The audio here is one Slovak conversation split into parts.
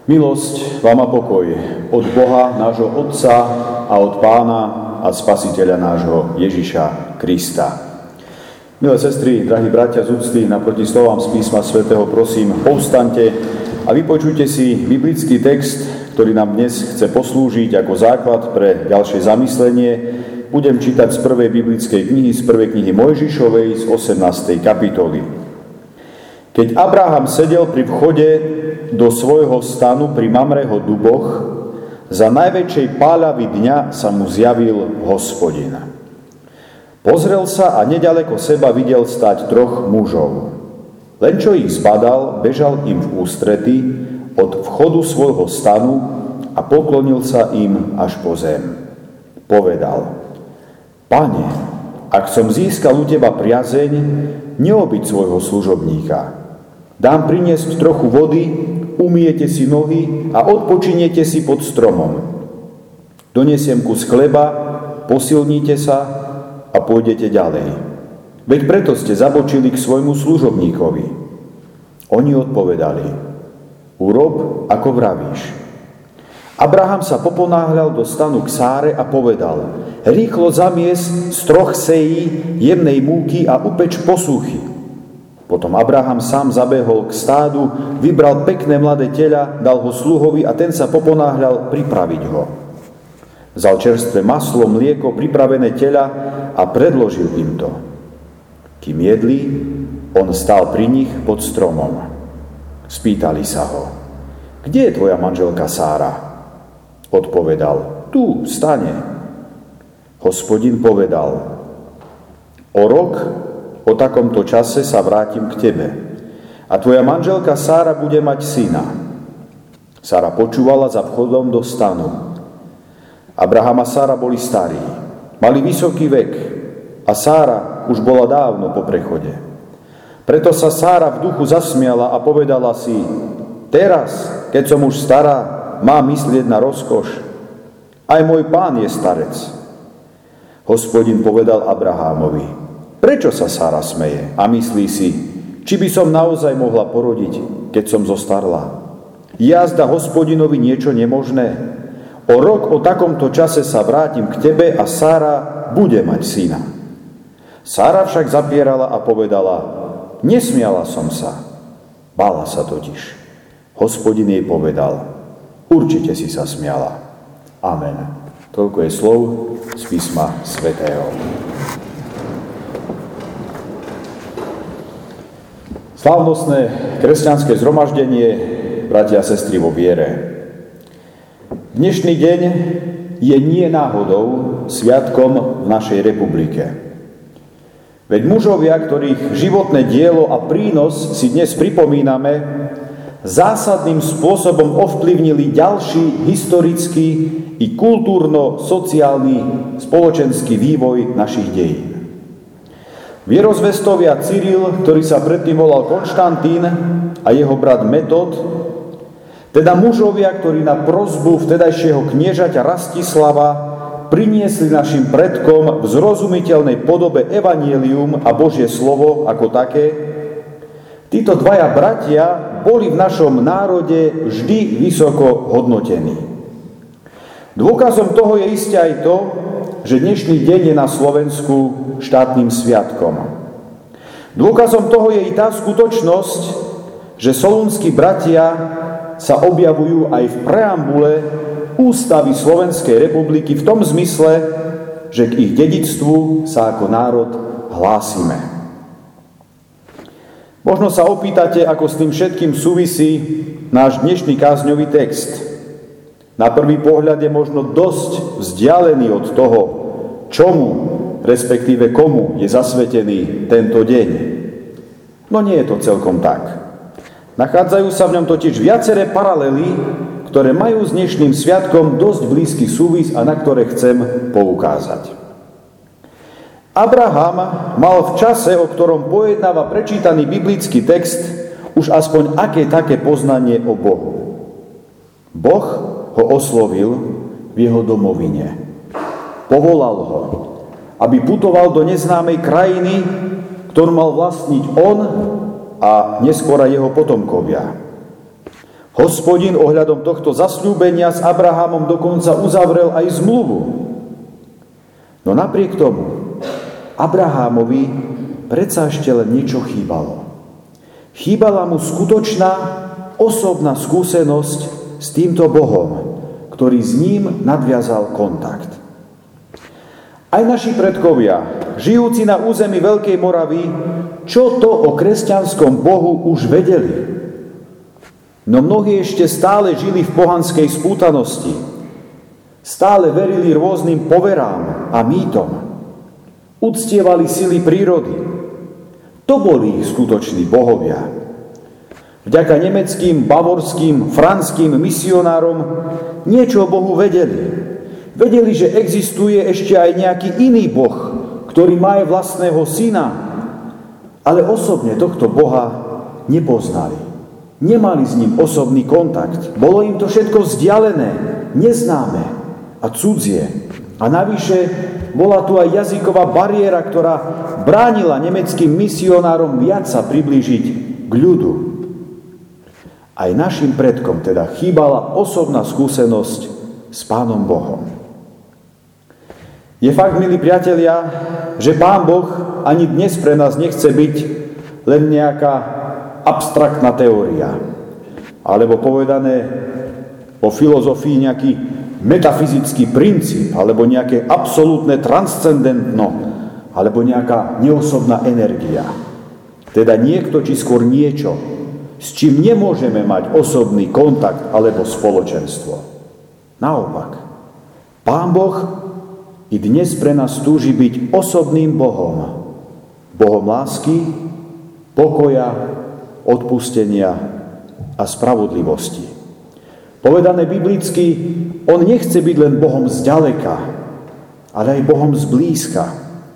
Milosť vám a pokoj od Boha, nášho Otca a od Pána a Spasiteľa nášho Ježiša Krista. Milé sestry, drahí bratia z úcty, naproti slovám z písma svätého prosím, povstaňte a vypočujte si biblický text, ktorý nám dnes chce poslúžiť ako základ pre ďalšie zamyslenie. Budem čítať z prvej biblickej knihy, z prvej knihy Mojžišovej z 18. kapitoly. Keď Abraham sedel pri vchode do svojho stanu pri Mamreho duboch, za najväčšej páľavy dňa sa mu zjavil Hospodin. Pozrel sa a neďaleko seba videl stáť troch mužov. Len čo ich zbadal, bežal im v ústrety od vchodu svojho stanu a poklonil sa im až po zem. Povedal: Pane, ak som získal u teba priazeň, neobyť svojho služobníka. Dám priniesť trochu vody, umiete si nohy a odpočiniete si pod stromom. Donesiem kus chleba, posilníte sa a pôjdete ďalej. Veď preto ste zabočili k svojmu služobníkovi. Oni odpovedali: Urob, ako vravíš. Abraham sa poponáhľal do stanu k Sáre a povedal: Rýchlo zamies z 3 sejí jemnej múky a upeč posúchy. Potom Abraham sám zabehol k stádu, vybral pekné mladé teľa, dal ho sluhovi a ten sa poponáhľal pripraviť ho. Vzal čerstvé maslo, mlieko, pripravené teľa a predložil im to. Kým jedli, on stál pri nich pod stromom. Spýtali sa ho: Kde je tvoja manželka Sára? Odpovedal: Tu, v stane. Hospodin povedal: O rok o takomto čase sa vrátim k tebe a tvoja manželka Sára bude mať syna. Sára počúvala za vchodom do stanu. Abraham a Sára boli starí, mali vysoký vek a Sára už bola dávno po prechode. Preto sa Sára v duchu zasmiala a povedala si: Teraz, keď som už stará, mám myslieť na rozkoš. Aj môj pán je starec. Hospodin povedal Abrahámovi: Prečo sa Sára smeje a myslí si, či by som naozaj mohla porodiť, keď som zostarla? Jazda Hospodinovi niečo nemožné? O rok o takomto čase sa vrátim k tebe a Sára bude mať syna. Sára však zapierala a povedala: Nesmiala som sa. Bála sa totiž. Hospodin jej povedal: Určite si sa smiala. Amen. Toľko je slov z písma svätého. Slávnostné kresťanské zhromaždenie, bratia a sestry vo viere. Dnešný deň je nie náhodou sviatkom v našej republike. Veď mužovia, ktorých životné dielo a prínos si dnes pripomíname, zásadným spôsobom ovplyvnili ďalší historický i kultúrno-sociálny spoločenský vývoj našich dejín. Vierozvestovia Cyril, ktorý sa predtým volal Konštantín, a jeho brat Metod, teda mužovia, ktorí na prosbu vtedajšieho kniežaťa Rastislava priniesli našim predkom v zrozumiteľnej podobe evanjelium a Božie slovo ako také, títo dvaja bratia boli v našom národe vždy vysoko hodnotení. Dôkazom toho je iste aj to, že dnešný deň je na Slovensku štátnym sviatkom. Dôkazom toho je i tá skutočnosť, že solúnski bratia sa objavujú aj v preambule Ústavy Slovenskej republiky v tom zmysle, že k ich dedičstvu sa ako národ hlásime. Možno sa opýtate, ako s tým všetkým súvisí náš dnešný kázňový text. Na prvý pohľad je možno dosť vzdialený od toho, čomu, respektíve komu je zasvetený tento deň. No nie je to celkom tak. Nachádzajú sa v ňom totiž viaceré paralely, ktoré majú s dnešným sviatkom dosť blízky súvis a na ktoré chcem poukázať. Abraham mal v čase, o ktorom pojednáva prečítaný biblický text, už aspoň aké také poznanie o Bohu. Boh ho oslovil v jeho domovine. Povolal ho, aby putoval do neznámej krajiny, ktorú mal vlastniť on a neskôr aj jeho potomkovia. Hospodin ohľadom tohto zasľúbenia s Abrahamom dokonca uzavrel aj zmluvu. No napriek tomu Abrahamovi predsa ešte len niečo chýbalo. Chýbala mu skutočná osobná skúsenosť s týmto Bohom, ktorý s ním nadviazal kontakt. Aj naši predkovia, žijúci na území Veľkej Moravy, čo to o kresťanskom Bohu už vedeli. No mnohí ešte stále žili v pohanskej spútanosti. Stále verili rôznym poverám a mýtom. Uctievali sily prírody. To boli ich skutoční bohovia. Vďaka nemeckým, bavorským, franským misionárom niečo o Bohu vedeli. Vedeli, že existuje ešte aj nejaký iný Boh, ktorý má aj vlastného syna, ale osobne tohto Boha nepoznali. Nemali s ním osobný kontakt. Bolo im to všetko vzdialené, neznáme a cudzie. A navyše bola tu aj jazyková bariéra, ktorá bránila nemeckým misionárom viac sa priblížiť k ľudu. Aj našim predkom teda chýbala osobná skúsenosť s Pánom Bohom. Je fakt, milí priatelia, že Pán Boh ani dnes pre nás nechce byť len nejaká abstraktná teória. Alebo povedané po filozofii nejaký metafyzický princíp, alebo nejaké absolútne transcendentno, alebo nejaká neosobná energia. Teda niekto, či skôr niečo, s čím nemôžeme mať osobný kontakt alebo spoločenstvo. Naopak, Pán Boh i dnes pre nás túži byť osobným Bohom. Bohom lásky, pokoja, odpustenia a spravodlivosti. Povedané biblicky, on nechce byť len Bohom zďaleka, ale aj Bohom zblízka.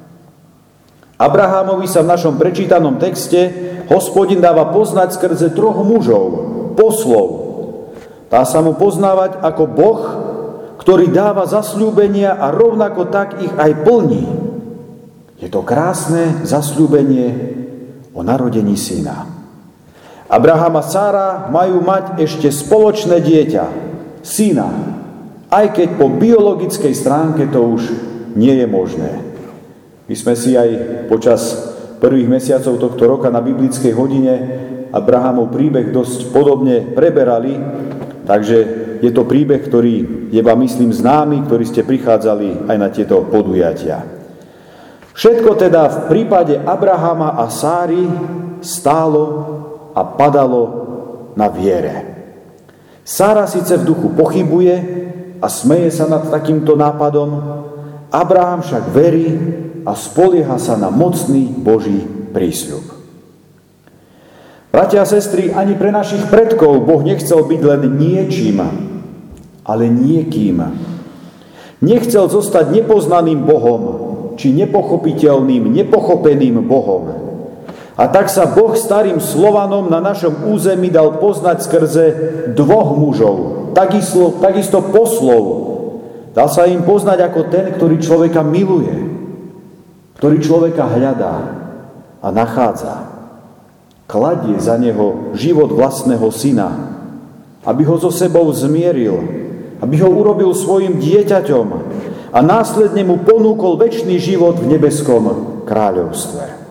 Abrahamovi sa v našom prečítanom texte Hospodin dáva poznať skrze 3 mužov, poslov. Dá sa mu poznávať ako Boh, ktorý dáva zasľúbenia a rovnako tak ich aj plní. Je to krásne zasľúbenie o narodení syna. Abraham a Sára majú mať ešte spoločné dieťa, syna, aj keď po biologickej stránke to už nie je možné. My sme si aj počas prvých mesiacov tohto roka na biblickej hodine Abrahamov príbeh dosť podobne preberali, takže je to príbeh, ktorý je vám, myslím, známy, ktorý ste prichádzali aj na tieto podujatia. Všetko teda v prípade Abrahama a Sáry stálo a padalo na viere. Sára síce v duchu pochybuje a smeje sa nad takýmto nápadom, Abraham však verí a spolieha sa na mocný Boží prísľub. Bratia a sestry, ani pre našich predkov Boh nechcel byť len niečím, ale niekým. Nechcel zostať nepoznaným Bohom, či nepochopiteľným, nepochopeným Bohom. A tak sa Boh starým Slovanom na našom území dal poznať skrze 2 mužov, takisto poslov. Dal sa im poznať ako ten, ktorý človeka miluje, ktorý človeka hľadá a nachádza. Kladie za neho život vlastného syna, aby ho so sebou zmieril, aby ho urobil svojim dieťaťom a následne mu ponúkol večný život v nebeskom kráľovstve.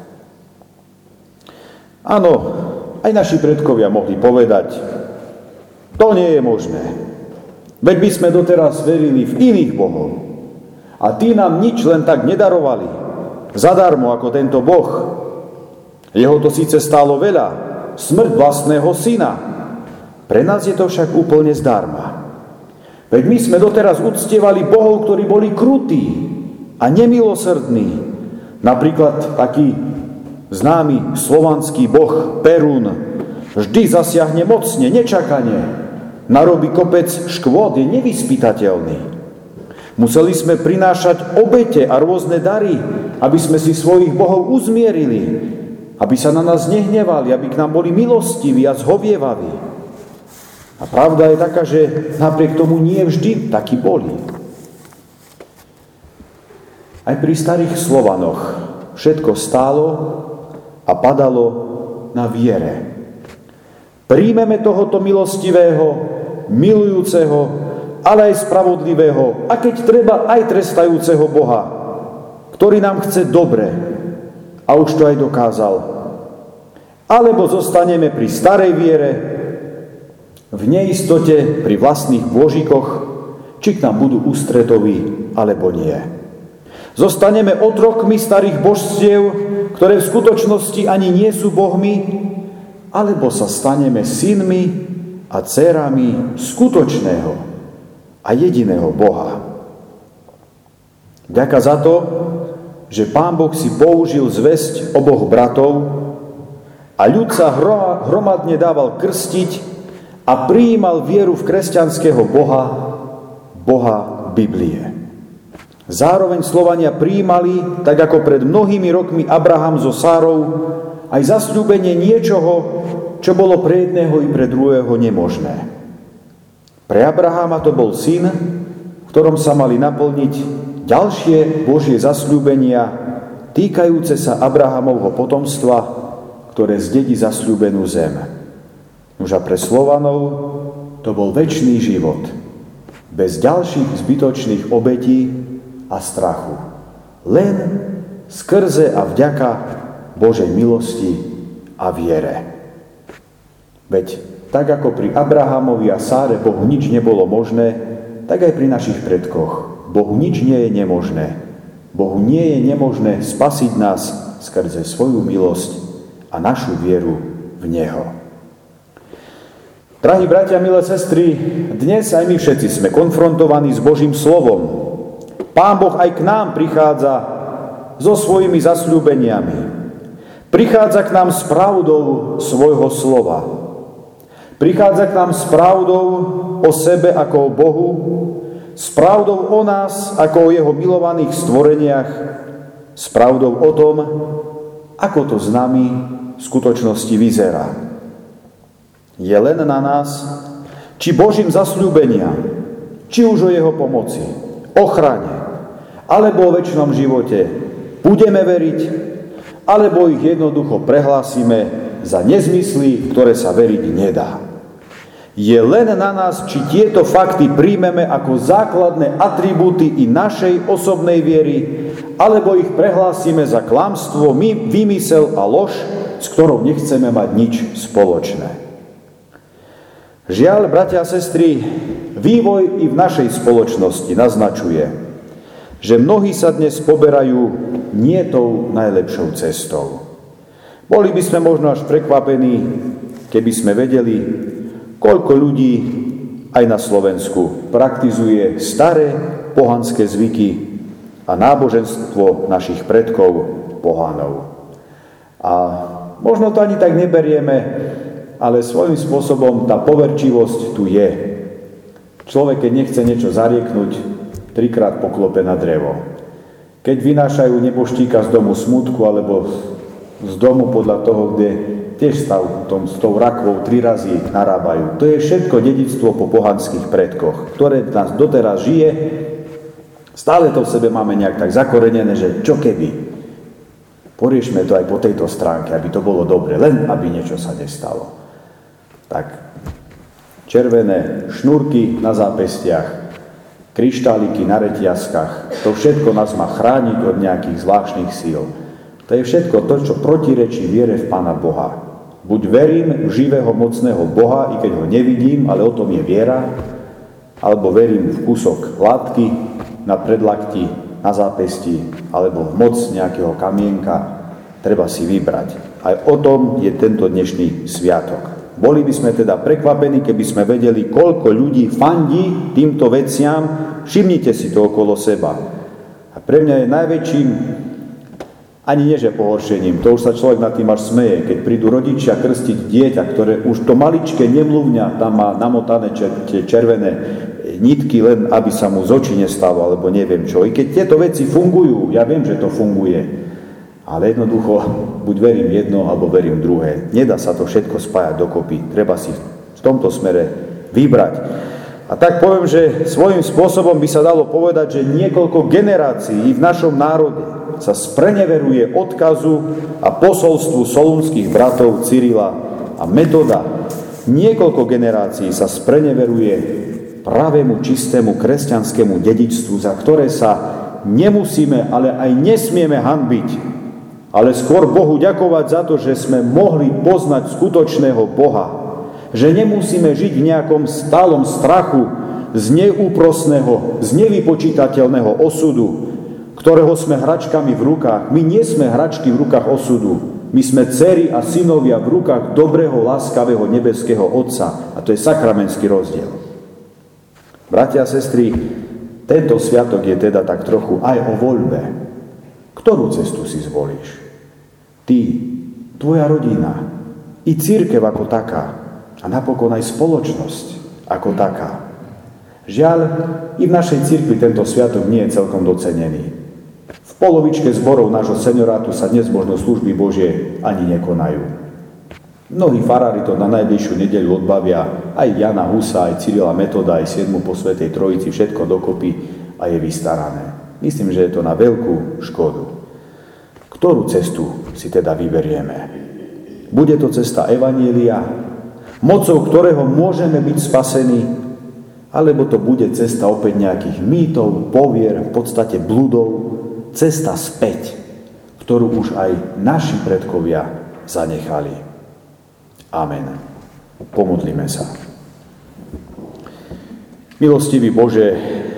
Áno, aj naši predkovia mohli povedať, to nie je možné. Veď by sme doteraz verili v iných bohov. A tí nám nič len tak nedarovali, zadarmo ako tento Boh. Jeho to síce stálo veľa, smrť vlastného syna. Pre nás je to však úplne zdarma. Veď my sme doteraz uctievali bohov, ktorí boli krutí a nemilosrdní. Napríklad taký známy slovanský boh Perún vždy zasiahne mocne, nečakane. Narobí kopec škôd, je nevyspytateľný. Museli sme prinášať obete a rôzne dary, aby sme si svojich bohov uzmierili, aby sa na nás nehnevali, aby k nám boli milostiví a zhovievaví. A pravda je taká, že napriek tomu nie vždy takí boli. Aj pri starých Slovanoch všetko stálo a padalo na viere. Príjmeme tohoto milostivého, milujúceho, ale aj spravodlivého a keď treba aj trestajúceho Boha, ktorý nám chce dobre a už to aj dokázal. Alebo zostaneme pri starej viere, v neistote pri vlastných božikoch, či k nám budú ústretoví, alebo nie. Zostaneme otrokmi starých božstiev, ktoré v skutočnosti ani nie sú bohmi, alebo sa staneme synmi a dcérami skutočného a jediného Boha. Ďaká za to, že Pán Boh si použil zvesť oboch bratov a ľud sa hromadne dával krstiť a prijímal vieru v kresťanského Boha, Boha Biblie. Zároveň Slovania prijímali, tak ako pred mnohými rokmi Abraham so Sárou, aj zasľúbenie niečoho, čo bolo pre jedného i pre druhého nemožné. Pre Abraháma to bol syn, v ktorom sa mali naplniť ďalšie Božie zasľúbenia týkajúce sa Abrahamovho potomstva, ktoré zdedí zasľúbenú zem. Už a pre Slovanov to bol večný život, bez ďalších zbytočných obetí a strachu. Len skrze a vďaka Božej milosti a viere. Veď tak ako pri Abrahamovi a Sáre Bohu nič nebolo možné, tak aj pri našich predkoch Bohu nič nie je nemožné. Bohu nie je nemožné spasiť nás skrze svoju milosť a našu vieru v Neho. Drahí bratia, milé sestry, dnes aj my všetci sme konfrontovaní s Božím slovom. Pán Boh aj k nám prichádza so svojimi zasľúbeniami. Prichádza k nám s pravdou svojho slova. Prichádza k nám s pravdou o sebe ako o Bohu, s pravdou o nás ako o jeho milovaných stvoreniach, s pravdou o tom, ako to s nami v skutočnosti vyzerá. Je len na nás, či Božím zasľúbeniam, či už o jeho pomoci, ochrane, alebo o večnom živote budeme veriť, alebo ich jednoducho prehlásime za nezmysly, v ktoré sa veriť nedá. Je len na nás, či tieto fakty príjmeme ako základné atribúty i našej osobnej viery, alebo ich prehlásime za klamstvo, vymysel a lož, s ktorou nechceme mať nič spoločné. Žiaľ, bratia a sestry, vývoj i v našej spoločnosti naznačuje, že mnohí sa dnes poberajú nie tou najlepšou cestou. Boli by sme možno až prekvapení, keby sme vedeli, koľko ľudí aj na Slovensku praktizuje staré pohanské zvyky a náboženstvo našich predkov pohanov. A možno to ani tak neberieme, ale svojím spôsobom tá poverčivosť tu je. Človek, keď nechce niečo zarieknúť, trikrát poklope na drevo. Keď vynášajú neboštíka z domu smútku alebo z domu podľa toho, kde tiež s tou rakvou 3 razy narábajú. To je všetko dedičstvo po pohanských predkoch, ktoré nás doteraz žije. Stále to v sebe máme nejak tak zakorenené, že čo keby. Poriešme to aj po tejto stránke, aby to bolo dobre, len aby niečo sa nestalo. Tak červené šnúrky na zápestiach, kryštáliky na reťazkách, to všetko nás má chrániť od nejakých zvláštnych síl. To je všetko to, čo protirečí viere v Pána Boha. Buď verím v živého, mocného Boha, i keď ho nevidím, ale o tom je viera, alebo verím v kúsok látky na predlakti, na zápesti, alebo v moc nejakého kamienka. Treba si vybrať. Aj o tom je tento dnešný sviatok. Boli by sme teda prekvapení, keby sme vedeli, koľko ľudí fandí týmto veciam. Všimnite si to okolo seba. A pre mňa je najväčším, ani nie že pohoršením, to už sa človek nad tým až smeje, keď prídu rodičia krstiť dieťa, ktoré už to maličké nemluvňa, tam má namotané tie červené nitky, len aby sa mu z očí nestalo, alebo neviem čo. I keď tieto veci fungujú, ja viem, že to funguje, ale jednoducho, buď verím jedno, alebo verím druhé. Nedá sa to všetko spájať dokopy. Treba si v tomto smere vybrať. A tak poviem, že svojím spôsobom by sa dalo povedať, že niekoľko generácií v našom národe sa spreneveruje odkazu a posolstvu solúnskych bratov Cyrila a Metoda. Niekoľko generácií sa spreneveruje pravému, čistému kresťanskému dedičstvu, za ktoré sa nemusíme, ale aj nesmieme hanbiť, ale skôr Bohu ďakovať za to, že sme mohli poznať skutočného Boha, že nemusíme žiť v nejakom stálom strachu z neúprosného, z nevypočítateľného osudu, ktorého sme hračkami v rukách. My nie sme hračky v rukách osudu. My sme dcery a synovia v rukách dobrého, láskavého nebeského Otca. A to je sakramentský rozdiel. Bratia a sestry, tento sviatok je teda tak trochu aj o voľbe. Ktorú cestu si zvolíš? Ty, tvoja rodina, i cirkev ako taká, a napokon aj spoločnosť ako taká. Žiaľ, i v našej cirkvi tento sviatok nie je celkom docenený. V polovičke zborov nášho seniorátu sa dnes možno služby Božie ani nekonajú. Mnohí farári to na najbližšiu nedeľu odbavia, aj Jana Husa, aj Cyrila Metoda, aj 7. po Svätej Trojici, všetko dokopy a je vystarané. Myslím, že je to na veľkú škodu. Ktorú cestu si teda vyberieme? Bude to cesta Evanjelia, mocou ktorého môžeme byť spasení, alebo to bude cesta opäť nejakých mýtov, povier, v podstate bludov, cesta späť, ktorú už aj naši predkovia zanechali. Amen. Pomodlíme sa. Milostivý Bože,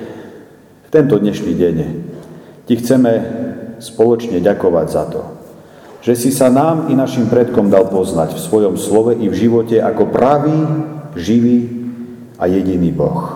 v tento dnešný deň Ti chceme spoločne ďakovať za to, že si sa nám i našim predkom dal poznať v svojom slove i v živote ako pravý, živý a jediný Boh.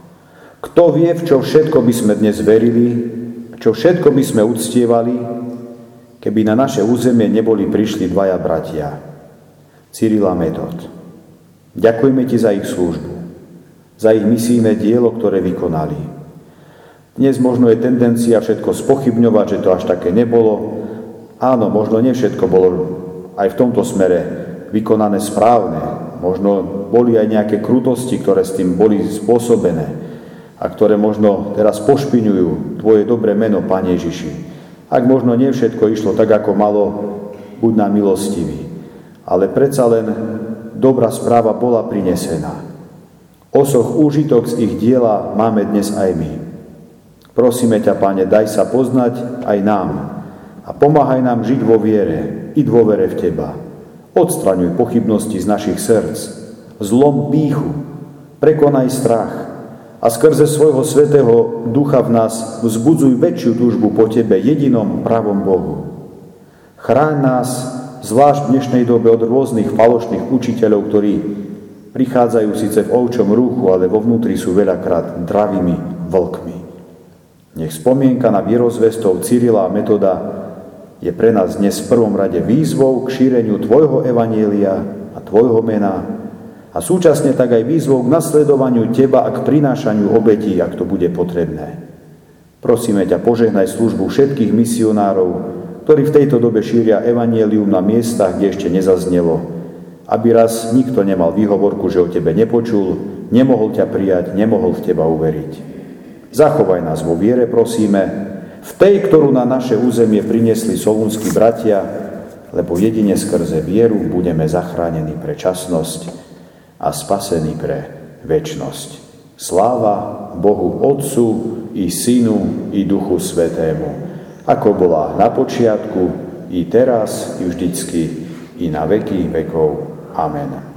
Kto vie, v čo všetko by sme dnes verili, čo všetko by sme uctievali, keby na naše územie neboli prišli dvaja bratia, Cyril a Metod. Ďakujeme Ti za ich službu, za ich misijné dielo, ktoré vykonali. Dnes možno je tendencia všetko spochybňovať, že to až také nebolo. Áno, možno nie všetko bolo aj v tomto smere vykonané správne. Možno boli aj nejaké krutosti, ktoré s tým boli spôsobené a ktoré možno teraz pošpiňujú Tvoje dobré meno, Pane Ježiši. Ak možno nie všetko išlo tak, ako malo, buď nám milostivý. Ale predsa len dobrá správa bola prinesená. Osoch úžitok z ich diela máme dnes aj my. Prosíme ťa, Pane, daj sa poznať aj nám a pomáhaj nám žiť vo viere i dôvere v Teba. Odstraňuj pochybnosti z našich srdc, zlom pýchu, prekonaj strach, a skrze svojho svätého Ducha v nás vzbudzuj väčšiu túžbu po Tebe, jedinom pravom Bohu. Chráň nás, zvlášť v dnešnej dobe, od rôznych falošných učiteľov, ktorí prichádzajú síce v ovčom rúchu, ale vo vnútri sú veľakrát dravými vlkmi. Nech spomienka na vierozvestov Cyrila a Metoda je pre nás dnes v prvom rade výzvou k šíreniu Tvojho evanjelia a Tvojho mena, a súčasne tak aj výzvou k nasledovaniu Teba a k prinášaniu obetí, ak to bude potrebné. Prosíme ťa, požehnaj službu všetkých misionárov, ktorí v tejto dobe šíria evanjelium na miestach, kde ešte nezaznelo, aby raz nikto nemal výhovorku, že o Tebe nepočul, nemohol ťa prijať, nemohol v Teba uveriť. Zachovaj nás vo viere, prosíme, v tej, ktorú na naše územie priniesli solúnski bratia, lebo jedine skrze vieru budeme zachránení pre časnosť a spasení pre večnosť. Sláva Bohu Otcu i Synu i Duchu Svätému, ako bola na počiatku, i teraz, i vždycky, i na veky vekov. Amen.